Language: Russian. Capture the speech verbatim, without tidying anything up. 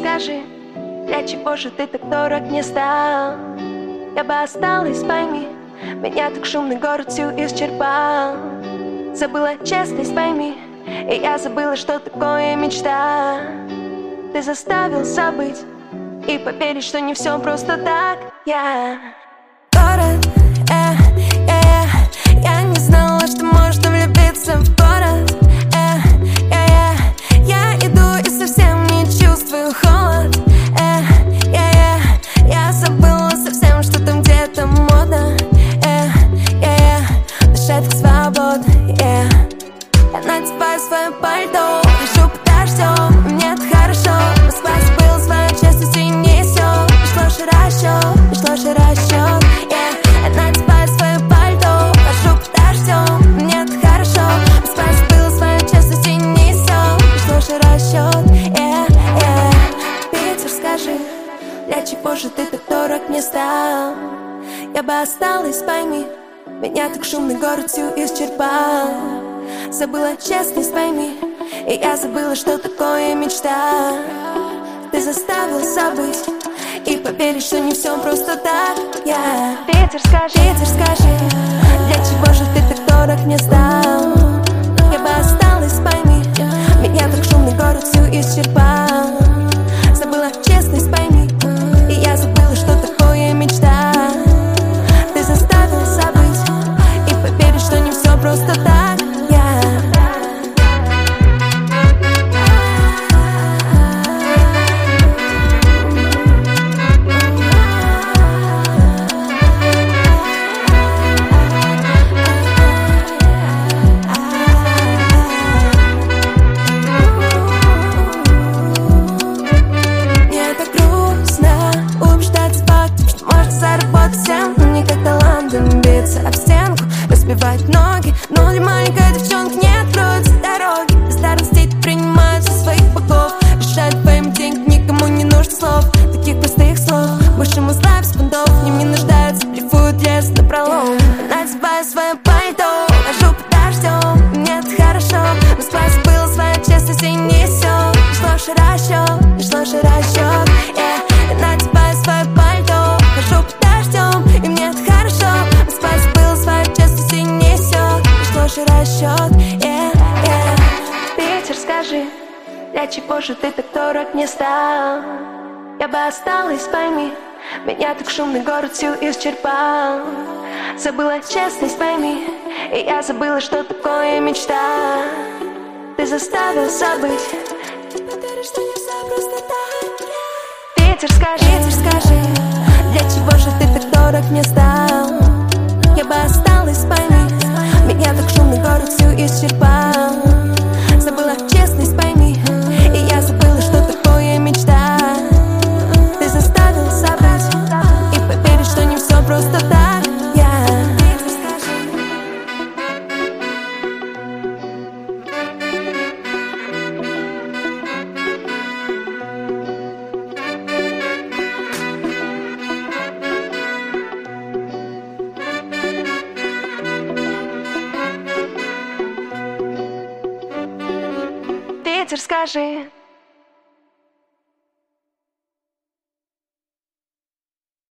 скажи, для чего же ты так дорог мне стал? Я бы осталась, пойми, меня так шумный город всю исчерпал. Забыла честность, пойми, и я забыла, что такое мечта. Ты заставил забыть и поверить, что не все просто так. Я город, э, э, э, я не знала, что можно влюбиться в город. Э, э, э, я иду и совсем не чувствую холод. Э, э, э, я забыла совсем, что там где-то модно. Э, э, э, дышать как свободно. Э. Я надеваю свое пальто, лежу под дождем, мне это хорошо. Москва забыла свою честность и несет. Пришло же расчет, пришло же расчет. Yeah. Я надеваю свое пальто, лежу под дождем, мне это хорошо. Москва забыла свою честность и несет. Пришло же расчет. Yeah, yeah. Питер, скажи, для чего же ты так дорог мне стал? Я бы осталась, пойми, меня так шумный город всю исчерпал. Забыла честность, пойми, и я забыла, что такое мечта. Ты заставил забыть и поверить, что не все просто так. Я Питер, скажи, Питер, скажи, для чего же ты так дорог мне стал? Я бы осталась, пойми, меня так шумный город всю исчерпал. Забыла честность, пойми, и я забыла, что такое мечта. Ты заставил забыть и поверить, что не все просто так. Об стенку, разбивать ноги, но для маленькой девчонки не откроются дороги. Без старости принимают со своих богов, решают твоим денег, никому не нужно слов, таких простых слов. Больше мозга без понтов, в ним не нуждаются, дрейфуют лес напролом. Надеваю свое пальто, хожу под дождем, мне это хорошо. Москва забыла свою честность и несет. Пришло же расчет, пришло же расчет. Yeah. Я надеваю свое пальто, хожу под дождем, и мне это хорошо. Москва забыла свою честность и несет. Пришло же расчет. Yeah, yeah. Питер, скажи, для чего же ты так дорог мне стал? Я бы осталась, пойми, меня так шумный город всю исчерпал. Забыла честность, пойми, и я забыла, что такое мечта. Ты заставил забыть и поверить, что не все просто так. Питер, скажи, Питер, скажи, для чего же ты так дорог мне стал? Я бы осталась, пойми, меня так шумный город всю исчерпал. Забыла честность, пойми, и я забыла, что такое мечта. Ты заставил забыть и поверить, что не все просто так. Я Питер, скажи.